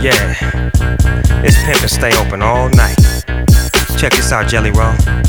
Yeah, it's pimpin' stay open all night. Check this out, Jelly Roll.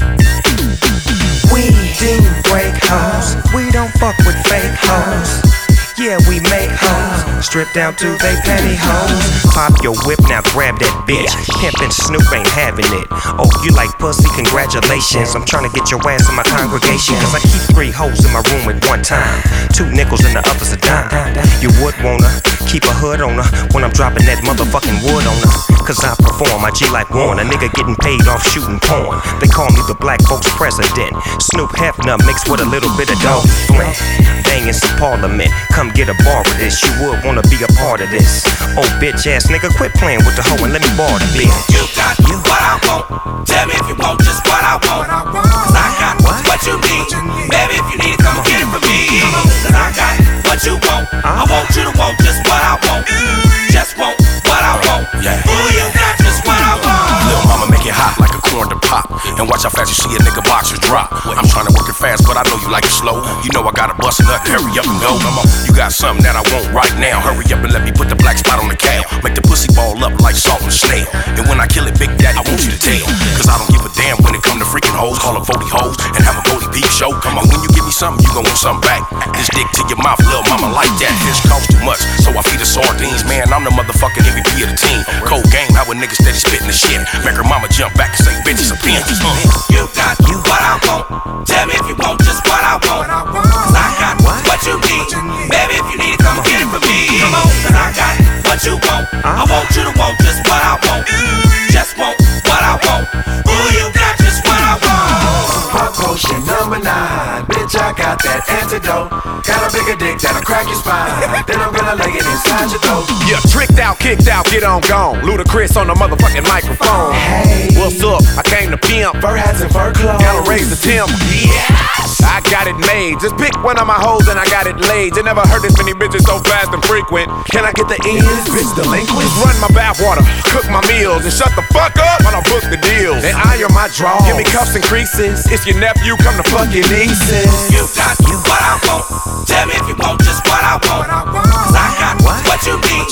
We didn't break hoes, we don't fuck with fake hoes. Yeah, we make hoes, strip down to they pantyhose. Pop your whip, now grab that bitch. Pimpin' Snoop ain't having it. Oh, you like pussy? Congratulations. I'm tryna get your ass in my congregation. Cause I keep 3 hoes in my room at one time. 2 nickels and the other's a dime. You would wanna keep a hood on her when I'm dropping that motherfucking wood on her. Cause I perform, I G like Warren. A nigga getting paid off shooting porn. They call me the black folks president. Snoop Hefner mixed with a little bit of dope. Banging some parliament. Come get a bar of this, you would wanna be a part of this. Oh bitch ass nigga, quit playing with the hoe and let me borrow the bitch. You got what I want, tell me if you want just what I want. Cause I got what you need, baby if you need it come get it from me. Cause I got what you want, I want you to want just what I want. Just want what I want, ooh you got just what I want. Little mama make it hot like a corn to pop. And watch how fast you see a nigga boxers drop. I'm tryna work it fast, but I know you like it slow. You know I gotta bust a nut, hurry up and go. Come on, you got something that I want right now. Hurry up and let me put the black spot on the cow. Make the pussy ball up like salt and snail. And when I kill it, Big Daddy, I want you to tell. Cause I don't give a damn when it come to freaking hoes. Call her 40 hoes and have a Goldie Peep show. Come on, when you give me something, you gon' want something back. This dick to your mouth, little mama like that. This costs too much, so I feed her sardines. Man, I'm the motherfucking MVP of the team. Cold game, how a nigga steady spitting the shit. Make her mama jump back and say, bitch, it's a pin. You got what I want, tell me if you want just what I want. Cause I got what you need, baby if you need it come get it from me. Cause I got what you want, I want you to want just what I want. Just want what I want, ooh you got just what I want. Fuck potion number 9, bitch I got that antidote. Got a bigger dick that'll crack your spine. Then I'm gonna lay it inside your throat. Yeah, tricked out, kicked out, get on gone. Ludacris on the motherfucking microphone. Hey, What's up? I came to pimp. fur hats and fur clothes. Gotta raise the timber. Yes. I got it made. Just pick one of my hoes and I got it laid. You never heard this many bitches so fast and frequent. Can I get the Is this bitch delinquent? Run my bathwater, cook my meals, and shut the fuck up when I book the deals. And iron my drawers. Give me cuffs and creases. It's your nephew, come to fuck your nieces. You got what I want, tell me if you want just what I want. Cause I got what you need,